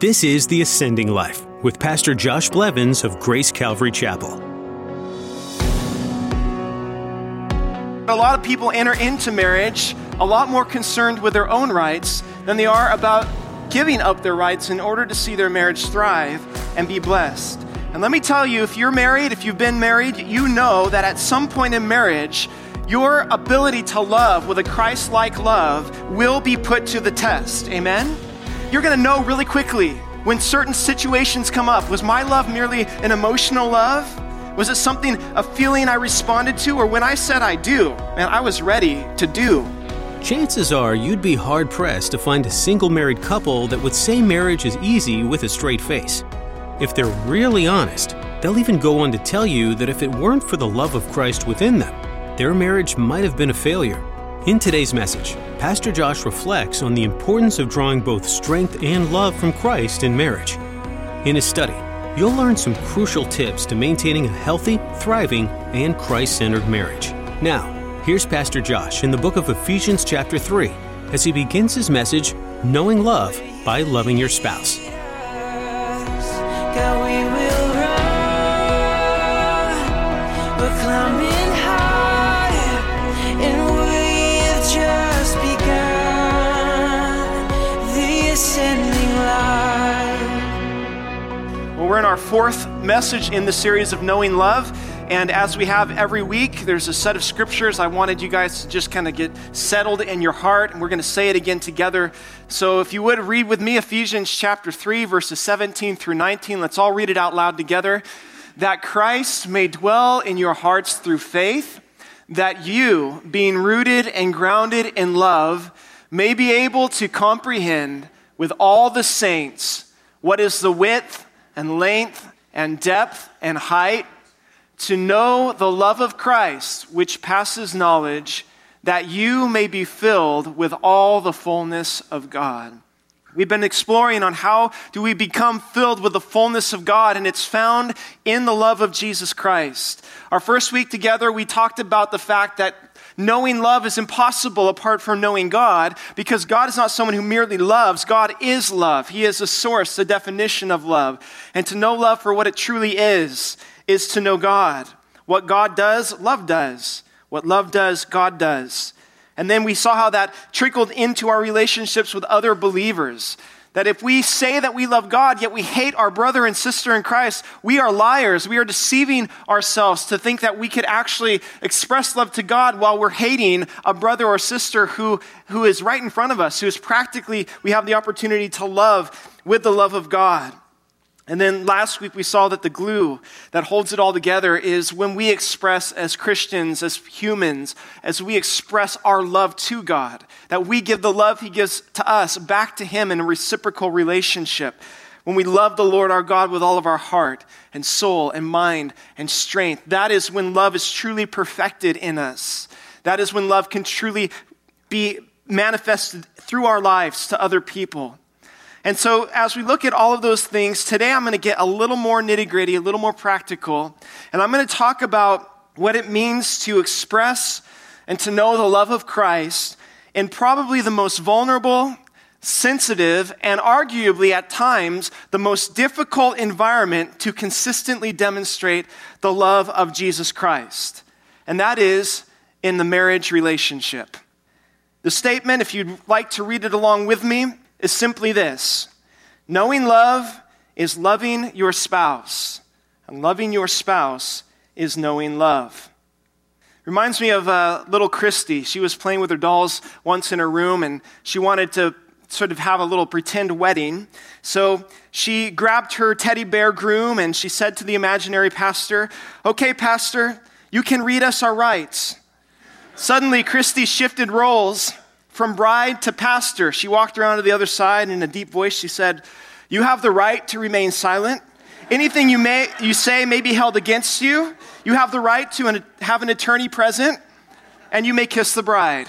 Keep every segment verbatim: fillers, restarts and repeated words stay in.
This is The Ascending Life with Pastor Josh Blevins of Grace Calvary Chapel. A lot of people enter into marriage a lot more concerned with their own rights than they are about giving up their rights in order to see their marriage thrive and be blessed. And let me tell you, if you're married, if you've been married, you know that at some point in marriage, your ability to love with a Christ-like love will be put to the test. Amen? You're going to know really quickly when certain situations come up. Was my love merely an emotional love? Was it something, a feeling I responded to? Or when I said I do, man, I was ready to do. Chances are you'd be hard-pressed to find a single married couple that would say marriage is easy with a straight face. If they're really honest, they'll even go on to tell you that if it weren't for the love of Christ within them, their marriage might have been a failure. In today's message, Pastor Josh reflects on the importance of drawing both strength and love from Christ in marriage. In his study, you'll learn some crucial tips to maintaining a healthy, thriving, and Christ-centered marriage. Now, here's Pastor Josh in the book of Ephesians chapter three as he begins his message, Knowing Love by Loving Your Spouse. God, we will run, we're climbing higher, and we've just begun the ascending life. Well, we're in our fourth message in the series of Knowing Love. And as we have every week, there's a set of scriptures I wanted you guys to just kind of get settled in your heart. And we're going to say it again together. So if you would read with me Ephesians chapter three, verses seventeen through nineteen. Let's all read it out loud together. That Christ may dwell in your hearts through faith, that you, being rooted and grounded in love, may be able to comprehend with all the saints what is the width and length and depth and height, to know the love of Christ, which passes knowledge, that you may be filled with all the fullness of God. We've been exploring on how do we become filled with the fullness of God, and it's found in the love of Jesus Christ. Our first week together, we talked about the fact that knowing love is impossible apart from knowing God, because God is not someone who merely loves. God is love. He is the source, the definition of love. And to know love for what it truly is, is to know God. What God does, love does. What love does, God does. And then we saw how that trickled into our relationships with other believers. That if we say that we love God, yet we hate our brother and sister in Christ, we are liars. We are deceiving ourselves to think that we could actually express love to God while we're hating a brother or sister who, who is right in front of us, who is practically, we have the opportunity to love with the love of God. And then last week we saw that the glue that holds it all together is when we express as Christians, as humans, as we express our love to God, that we give the love He gives to us back to Him in a reciprocal relationship. When we love the Lord our God with all of our heart and soul and mind and strength, that is when love is truly perfected in us. That is when love can truly be manifested through our lives to other people. And so as we look at all of those things, today I'm going to get a little more nitty-gritty, a little more practical, and I'm going to talk about what it means to express and to know the love of Christ in probably the most vulnerable, sensitive, and arguably at times the most difficult environment to consistently demonstrate the love of Jesus Christ. And that is in the marriage relationship. The statement, if you'd like to read it along with me, is simply this: knowing love is loving your spouse, and loving your spouse is knowing love. Reminds me of uh, little Christy. She was playing with her dolls once in her room, and she wanted to sort of have a little pretend wedding. So she grabbed her teddy bear groom, and she said to the imaginary pastor, "Okay, pastor, you can read us our rights." Suddenly, Christy shifted roles from bride to pastor. She walked around to the other side, and in a deep voice she said, "You have the right to remain silent. Anything you may you say may be held against you. You have the right to an, have an attorney present, and you may kiss the bride."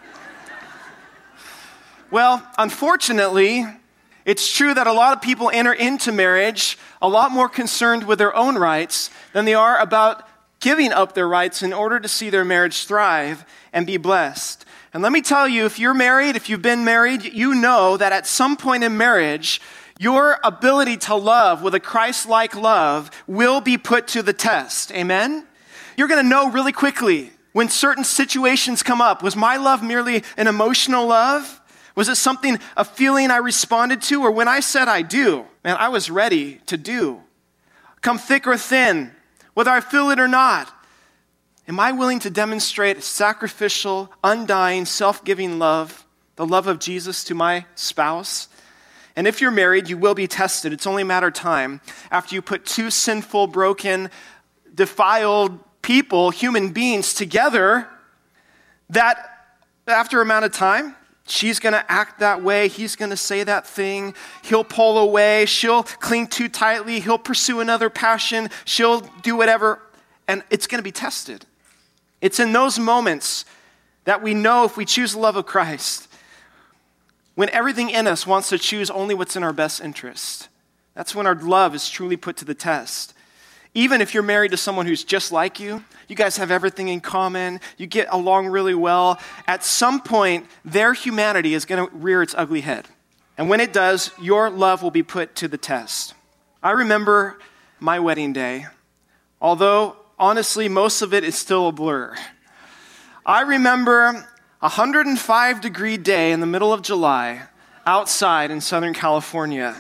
Well, unfortunately, it's true that a lot of people enter into marriage a lot more concerned with their own rights than they are about giving up their rights in order to see their marriage thrive and be blessed. And let me tell you, if you're married, if you've been married, you know that at some point in marriage, Your ability to love with a Christ-like love will be put to the test. Amen? You're going to know really quickly when certain situations come up. Was my love merely an emotional love? Was it something, a feeling I responded to? Or when I said I do, man, I was ready to do. Come thick or thin, whether I feel it or not. Am I willing to demonstrate sacrificial, undying, self-giving love, the love of Jesus to my spouse? And if you're married, you will be tested. It's only a matter of time after you put two sinful, broken, defiled people, human beings together, that after a amount of time, she's going to act that way. He's going to say that thing. He'll pull away. She'll cling too tightly. He'll pursue another passion. She'll do whatever. And it's going to be tested. It's in those moments that we know if we choose the love of Christ, when everything in us wants to choose only what's in our best interest. That's when our love is truly put to the test. Even if you're married to someone who's just like you, you guys have everything in common, you get along really well, at some point, their humanity is going to rear its ugly head. And when it does, your love will be put to the test. I remember my wedding day, although honestly, most of it is still a blur. I remember a one hundred five degree day in the middle of July outside in Southern California.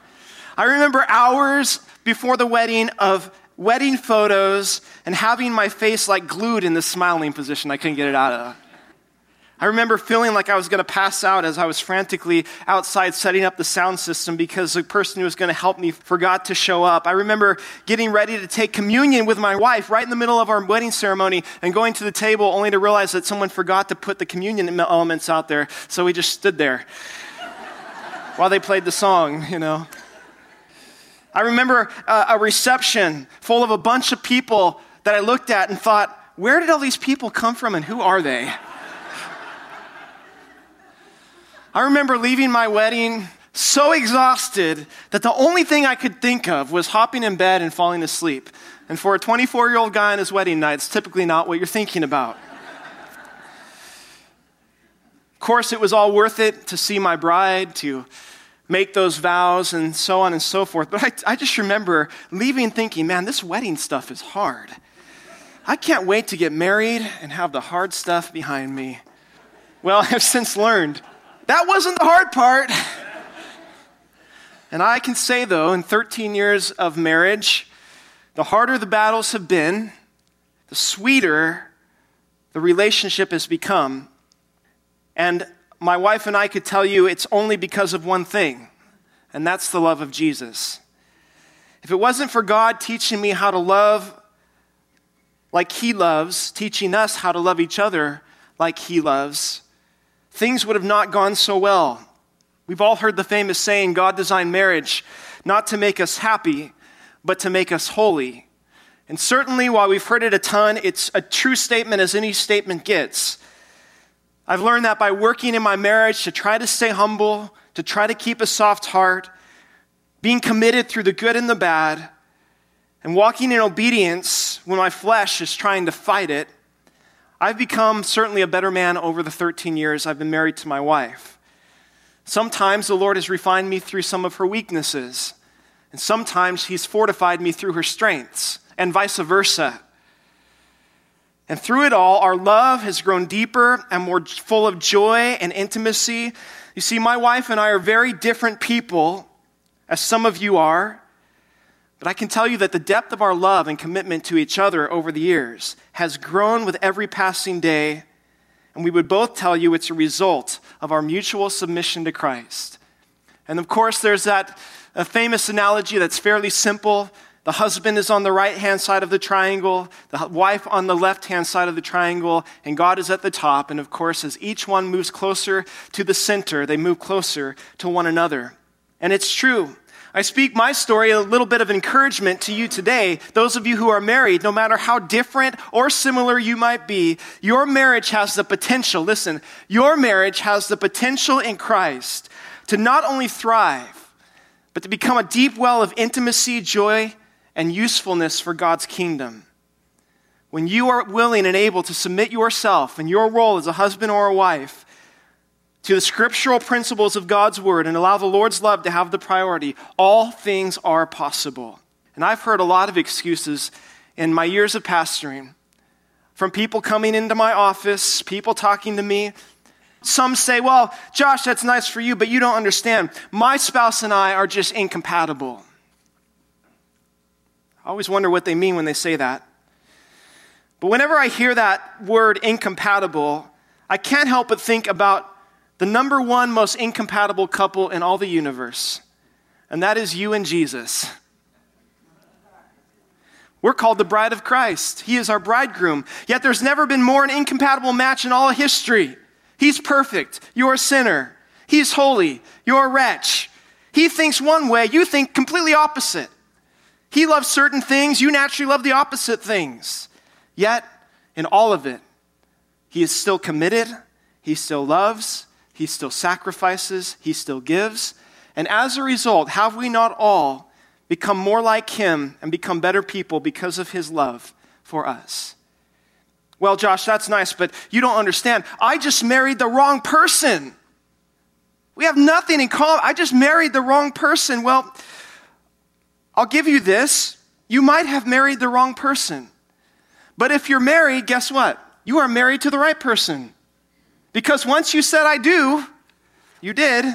I remember hours before the wedding of wedding photos and having my face like glued in the smiling position. I couldn't get it out of. I remember feeling like I was going to pass out as I was frantically outside setting up the sound system because the person who was going to help me forgot to show up. I remember getting ready to take communion with my wife right in the middle of our wedding ceremony and going to the table only to realize that someone forgot to put the communion elements out there. So we just stood there while they played the song, you know. I remember uh, a reception full of a bunch of people that I looked at and thought, where did all these people come from and who are they? I remember leaving my wedding so exhausted that the only thing I could think of was hopping in bed and falling asleep. And for a twenty-four-year-old guy on his wedding night, it's typically not what you're thinking about. Of course, it was all worth it to see my bride, to make those vows and so on and so forth. But I, I just remember leaving thinking, man, this wedding stuff is hard. I can't wait to get married and have the hard stuff behind me. Well, I've since learned that wasn't the hard part. And I can say, though, in thirteen years of marriage, the harder the battles have been, the sweeter the relationship has become. And my wife and I could tell you it's only because of one thing, and that's the love of Jesus. If it wasn't for God teaching me how to love like He loves, teaching us how to love each other like He loves, things would have not gone so well. We've all heard the famous saying, God designed marriage not to make us happy, but to make us holy. And certainly, while we've heard it a ton, it's a true statement as any statement gets. I've learned that by working in my marriage to try to stay humble, to try to keep a soft heart, being committed through the good and the bad, and walking in obedience when my flesh is trying to fight it, I've become certainly a better man over the thirteen years I've been married to my wife. Sometimes the Lord has refined me through some of her weaknesses, and sometimes He's fortified me through her strengths, and vice versa. And through it all, our love has grown deeper and more full of joy and intimacy. You see, my wife and I are very different people, as some of you are. But I can tell you that the depth of our love and commitment to each other over the years has grown with every passing day. And we would both tell you it's a result of our mutual submission to Christ. And of course, there's that a famous analogy that's fairly simple. The husband is on the right-hand side of the triangle, the wife on the left-hand side of the triangle, and God is at the top. And of course, as each one moves closer to the center, they move closer to one another. And it's true. I speak my story, a little bit of encouragement to you today. Those of you who are married, no matter how different or similar you might be, your marriage has the potential, listen, your marriage has the potential in Christ to not only thrive, but to become a deep well of intimacy, joy, and usefulness for God's kingdom. When you are willing and able to submit yourself and your role as a husband or a wife to the scriptural principles of God's word and allow the Lord's love to have the priority, all things are possible. And I've heard a lot of excuses in my years of pastoring from people coming into my office, people talking to me. Some say, well, Josh, that's nice for you, but you don't understand. My spouse and I are just incompatible. I always wonder what they mean when they say that. But whenever I hear that word incompatible, I can't help but think about the number one most incompatible couple in all the universe, and that is you and Jesus. We're called the bride of Christ. He is our bridegroom. Yet there's never been more an incompatible match in all of history. He's perfect. You're a sinner. He's holy. You're a wretch. He thinks one way. You think completely opposite. He loves certain things. You naturally love the opposite things. Yet, in all of it, he is still committed. He still loves. He still sacrifices. He still gives. And as a result, have we not all become more like him and become better people because of his love for us? Well, Josh, that's nice, but you don't understand. I just married the wrong person. We have nothing in common. I just married the wrong person. Well, I'll give you this. You might have married the wrong person. But if you're married, guess what? You are married to the right person. Because once you said I do, you did.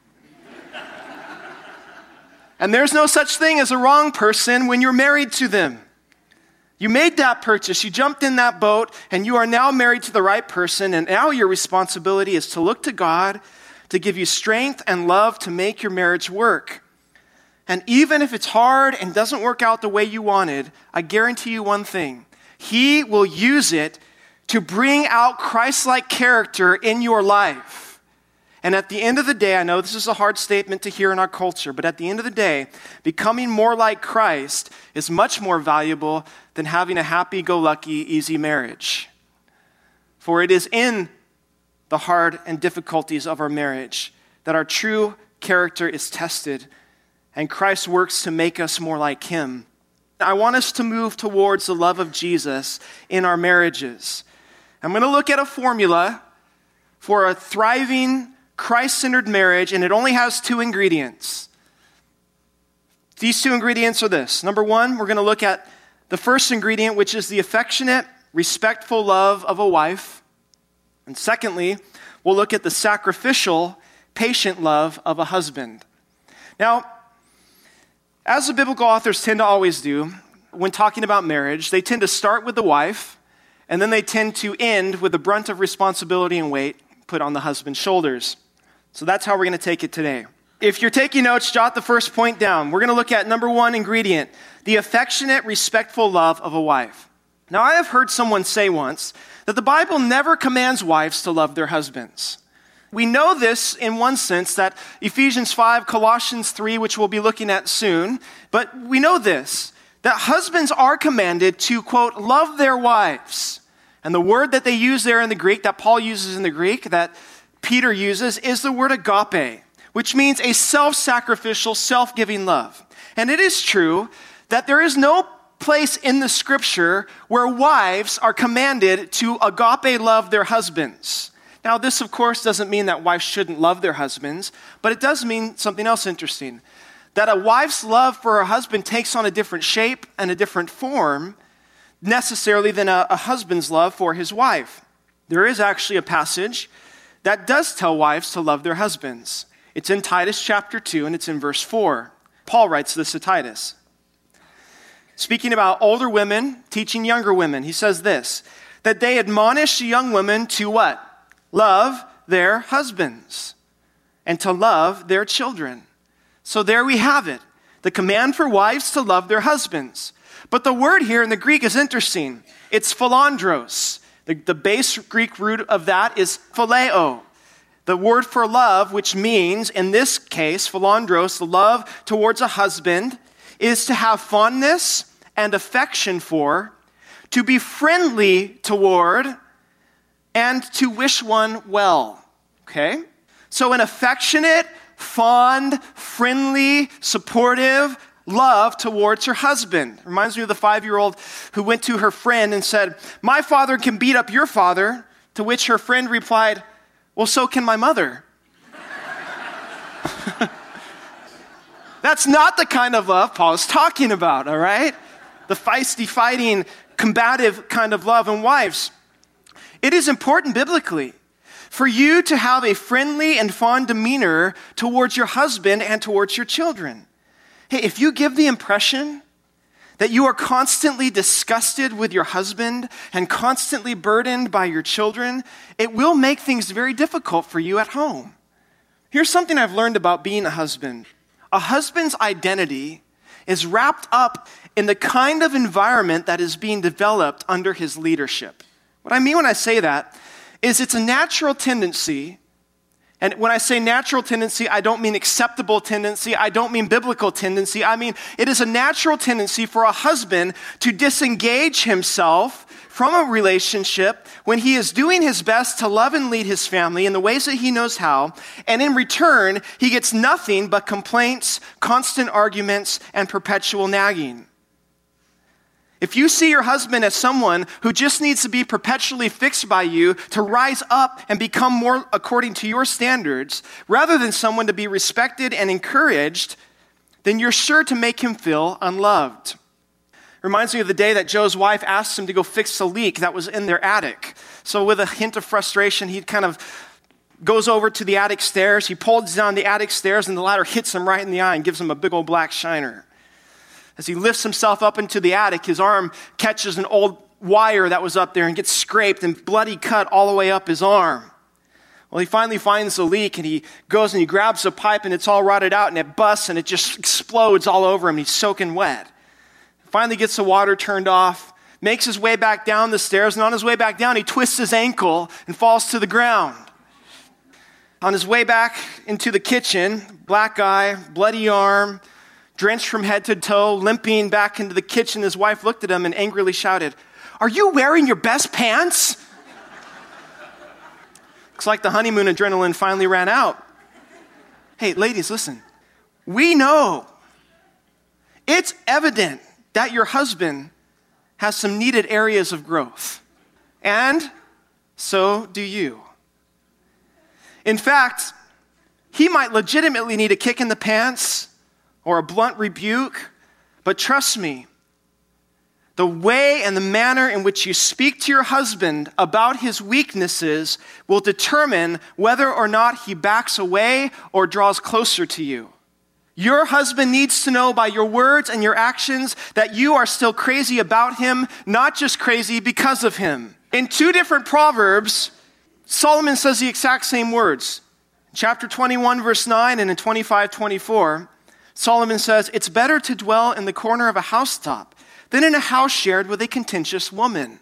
And there's no such thing as a wrong person when you're married to them. You made that purchase, you jumped in that boat, and you are now married to the right person, and now your responsibility is to look to God to give you strength and love to make your marriage work. And even if it's hard and doesn't work out the way you wanted, I guarantee you one thing. He will use it to bring out Christ-like character in your life. And at the end of the day, I know this is a hard statement to hear in our culture, but at the end of the day, becoming more like Christ is much more valuable than having a happy-go-lucky, easy marriage. For it is in the hard and difficulties of our marriage that our true character is tested, and Christ works to make us more like him. I want us to move towards the love of Jesus in our marriages. I'm going to look at a formula for a thriving, Christ-centered marriage, and it only has two ingredients. These two ingredients are this. Number one, we're going to look at the first ingredient, which is the affectionate, respectful love of a wife. And secondly, we'll look at the sacrificial, patient love of a husband. Now, as the biblical authors tend to always do, when talking about marriage, they tend to start with the wife, and then they tend to end with the brunt of responsibility and weight put on the husband's shoulders. So that's how we're going to take it today. If you're taking notes, jot the first point down. We're going to look at number one ingredient, the affectionate, respectful love of a wife. Now, I have heard someone say once that the Bible never commands wives to love their husbands. We know this in one sense, that Ephesians five, Colossians three, which we'll be looking at soon, but we know this, that husbands are commanded to, quote, love their wives. And the word that they use there in the Greek, that Paul uses in the Greek, that Peter uses, is the word agape, which means a self-sacrificial, self-giving love. And it is true that there is no place in the scripture where wives are commanded to agape love their husbands. Now, this, of course, doesn't mean that wives shouldn't love their husbands, but it does mean something else interesting, that a wife's love for her husband takes on a different shape and a different form necessarily than a, a husband's love for his wife. There is actually a passage that does tell wives to love their husbands. It's in Titus chapter two, and it's in verse four. Paul writes this to Titus. Speaking about older women teaching younger women, he says this, that they admonish young women to what? Love their husbands and to love their children. So there we have it. The command for wives to love their husbands. But the word here in the Greek is interesting. It's philandros. The, the base Greek root of that is phileo. The word for love, which means, in this case, philandros, the love towards a husband, is to have fondness and affection for, to be friendly toward, and to wish one well. Okay? So an affectionate, fond, friendly, supportive love towards her husband. Reminds me of the five-year-old who went to her friend and said, "My father can beat up your father," to which her friend replied, Well, so can my mother. That's not the kind of love Paul is talking about, all right? The feisty, fighting, combative kind of love. And wives, it is important biblically for you to have a friendly and fond demeanor towards your husband and towards your children. Hey, if you give the impression that you are constantly disgusted with your husband and constantly burdened by your children, it will make things very difficult for you at home. Here's something I've learned about being a husband. A husband's identity is wrapped up in the kind of environment that is being developed under his leadership. What I mean when I say that is it's a natural tendency, and when I say natural tendency, I don't mean acceptable tendency, I don't mean biblical tendency, I mean it is a natural tendency for a husband to disengage himself from a relationship when he is doing his best to love and lead his family in the ways that he knows how, and in return, he gets nothing but complaints, constant arguments, and perpetual nagging. If you see your husband as someone who just needs to be perpetually fixed by you to rise up and become more according to your standards, rather than someone to be respected and encouraged, then you're sure to make him feel unloved. Reminds me of the day that Joe's wife asked him to go fix a leak that was in their attic. So with a hint of frustration, he kind of goes over to the attic stairs. He pulls down the attic stairs, and the ladder hits him right in the eye and gives him a big old black shiner. As he lifts himself up into the attic, his arm catches an old wire that was up there and gets scraped and bloody cut all the way up his arm. Well, he finally finds the leak, and he goes and he grabs a pipe, and it's all rotted out, and it busts, and it just explodes all over him. He's soaking wet. Finally gets the water turned off, makes his way back down the stairs, and on his way back down, he twists his ankle and falls to the ground. On his way back into the kitchen, black eye, bloody arm, drenched from head to toe, limping back into the kitchen, his wife looked at him and angrily shouted, "Are you wearing your best pants?" Looks like the honeymoon adrenaline finally ran out. Hey, ladies, listen. We know, it's evident that your husband has some needed areas of growth. And so do you. In fact, he might legitimately need a kick in the pants or a blunt rebuke, but trust me, the way and the manner in which you speak to your husband about his weaknesses will determine whether or not he backs away or draws closer to you. Your husband needs to know by your words and your actions that you are still crazy about him, not just crazy because of him. In two different Proverbs, Solomon says the exact same words. In chapter twenty-one, verse nine, and in twenty-five, twenty-four, Solomon says, "It's better to dwell in the corner of a housetop than in a house shared with a contentious woman."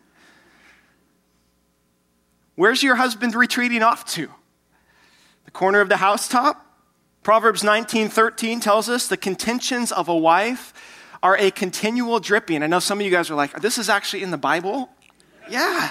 Where's your husband retreating off to? The corner of the housetop? Proverbs nineteen thirteen tells us the contentions of a wife are a continual dripping. I know some of you guys are like, this is actually in the Bible? Yeah.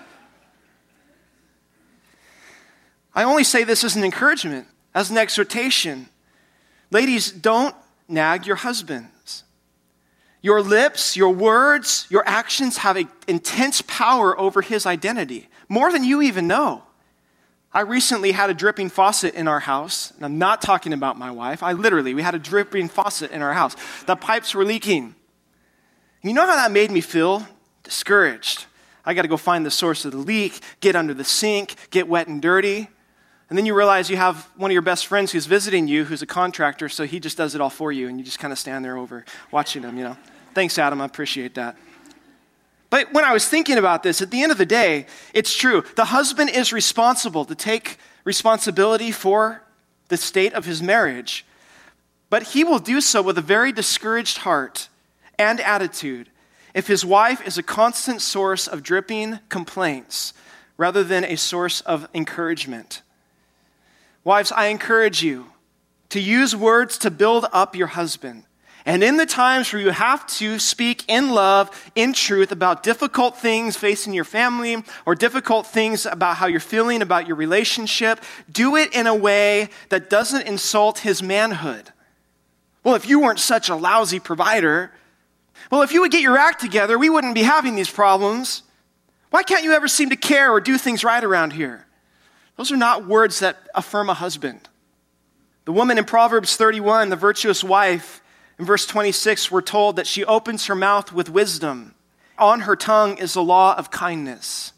I only say this as an encouragement, as an exhortation. Ladies, don't nag your husbands. Your lips, your words, your actions have an intense power over his identity, more than you even know. I recently had a dripping faucet in our house, and I'm not talking about my wife. I literally, we had a dripping faucet in our house. The pipes were leaking. You know how that made me feel? Discouraged. I got to go find the source of the leak, get under the sink, get wet and dirty. And then you realize you have one of your best friends who's visiting you, who's a contractor, so he just does it all for you, and you just kind of stand there over watching him, you know. Thanks, Adam. I appreciate that. But when I was thinking about this, at the end of the day, it's true. The husband is responsible to take responsibility for the state of his marriage. But he will do so with a very discouraged heart and attitude if his wife is a constant source of dripping complaints rather than a source of encouragement. Wives, I encourage you to use words to build up your husband. And in the times where you have to speak in love, in truth, about difficult things facing your family or difficult things about how you're feeling about your relationship, do it in a way that doesn't insult his manhood. Well, if you weren't such a lousy provider, well, if you would get your act together, we wouldn't be having these problems. Why can't you ever seem to care or do things right around here? Those are not words that affirm a husband. The woman in Proverbs thirty-one, the virtuous wife, in verse twenty-six, we're told that she opens her mouth with wisdom. On her tongue is the law of kindness.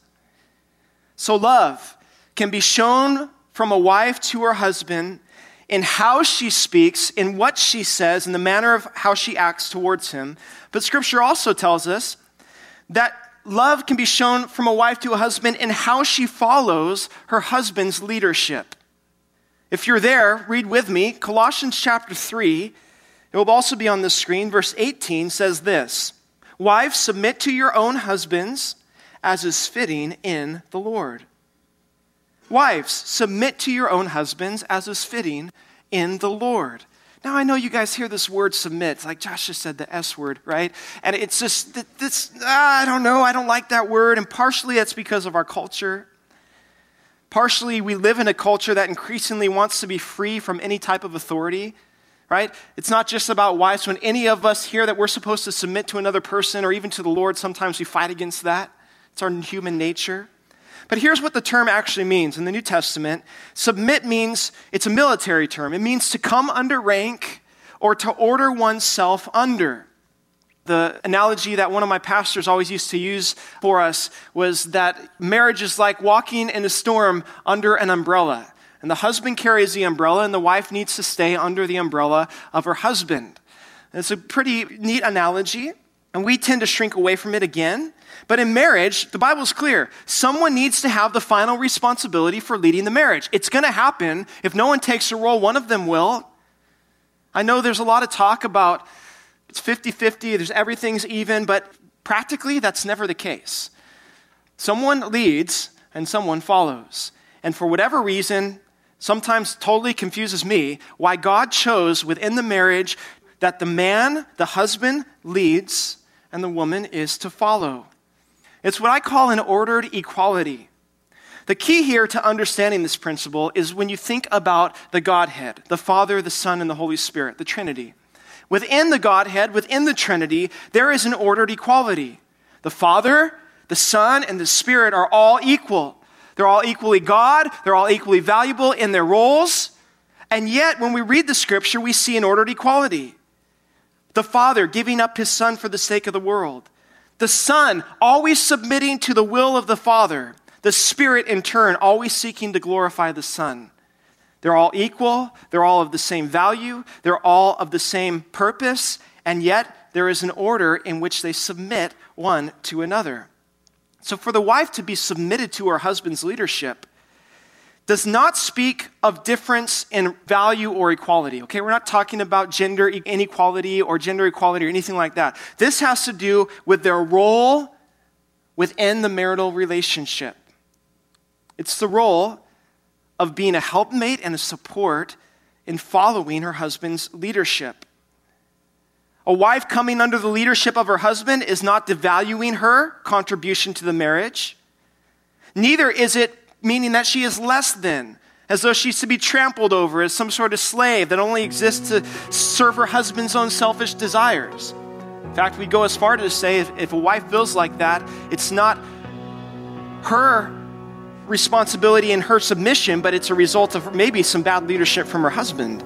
So love can be shown from a wife to her husband in how she speaks, in what she says, in the manner of how she acts towards him. But Scripture also tells us that love can be shown from a wife to a husband in how she follows her husband's leadership. If you're there, read with me. Colossians chapter three, it will also be on the screen. Verse eighteen says this, "Wives, submit to your own husbands as is fitting in the Lord." Wives, submit to your own husbands as is fitting in the Lord. Now, I know you guys hear this word submit. It's like Josh just said, the S word, right? And it's just, this, ah, I don't know, I don't like that word. And partially that's because of our culture. Partially, we live in a culture that increasingly wants to be free from any type of authority, right? It's not just about wives. When any of us hear that we're supposed to submit to another person or even to the Lord, sometimes we fight against that. It's our human nature. But here's what the term actually means in the New Testament. Submit means, it's a military term. It means to come under rank or to order oneself under. The analogy that one of my pastors always used to use for us was that marriage is like walking in a storm under an umbrella. And the husband carries the umbrella and the wife needs to stay under the umbrella of her husband. And it's a pretty neat analogy, and we tend to shrink away from it again. But in marriage, the Bible's clear. Someone needs to have the final responsibility for leading the marriage. It's going to happen. If no one takes a role, one of them will. I know there's a lot of talk about it's fifty-fifty, there's everything's even, but practically that's never the case. Someone leads and someone follows. And for whatever reason, sometimes totally confuses me why God chose within the marriage that the man, the husband, leads and the woman is to follow. It's what I call an ordered equality. The key here to understanding this principle is when you think about the Godhead, the Father, the Son, and the Holy Spirit, the Trinity. Within the Godhead, within the Trinity, there is an ordered equality. The Father, the Son, and the Spirit are all equal. They're all equally God. They're all equally valuable in their roles. And yet, when we read the Scripture, we see an ordered equality. The Father giving up his Son for the sake of the world. The Son always submitting to the will of the Father. The Spirit, in turn, always seeking to glorify the Son. They're all equal. They're all of the same value. They're all of the same purpose. And yet, there is an order in which they submit one to another. So for the wife to be submitted to her husband's leadership does not speak of difference in value or equality, okay? We're not talking about gender inequality or gender equality or anything like that. This has to do with their role within the marital relationship. It's the role of being a helpmate and a support in following her husband's leadership. A wife coming under the leadership of her husband is not devaluing her contribution to the marriage. Neither is it meaning that she is less than, as though she's to be trampled over as some sort of slave that only exists to serve her husband's own selfish desires. In fact, we go as far to say if, if a wife feels like that, it's not her responsibility and her submission, but it's a result of maybe some bad leadership from her husband.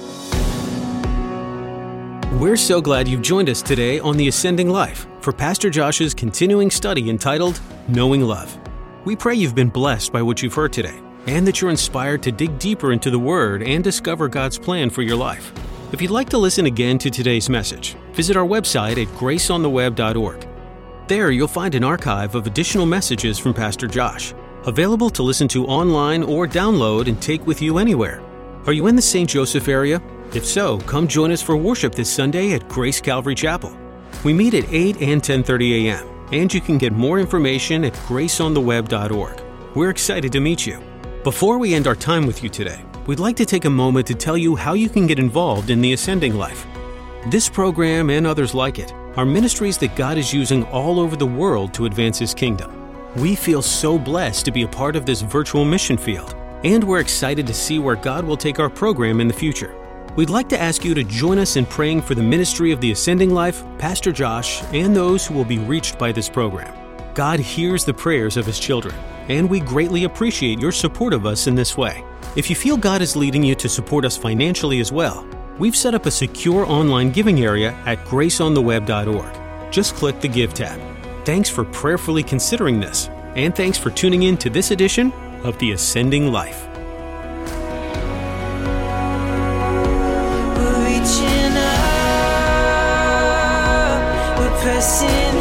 We're so glad you've joined us today on The Ascending Life for Pastor Josh's continuing study entitled Knowing Love. We pray you've been blessed by what you've heard today and that you're inspired to dig deeper into the Word and discover God's plan for your life. If you'd like to listen again to today's message, visit our website at grace on the web dot org. There you'll find an archive of additional messages from Pastor Josh, available to listen to online or download and take with you anywhere. Are you in the Saint Joseph area? If so, come join us for worship this Sunday at Grace Calvary Chapel. We meet at eight and ten thirty a.m., and you can get more information at grace on the web dot org. We're excited to meet you. Before we end our time with you today, we'd like to take a moment to tell you how you can get involved in the Ascending Life. This program and others like it are ministries that God is using all over the world to advance His kingdom. We feel so blessed to be a part of this virtual mission field, and we're excited to see where God will take our program in the future. We'd like to ask you to join us in praying for the ministry of the Ascending Life, Pastor Josh, and those who will be reached by this program. God hears the prayers of His children, and we greatly appreciate your support of us in this way. If you feel God is leading you to support us financially as well, we've set up a secure online giving area at grace on the web dot org. Just click the Give tab. Thanks for prayerfully considering this, and thanks for tuning in to this edition of The Ascending Life. We're reaching up, we're pressing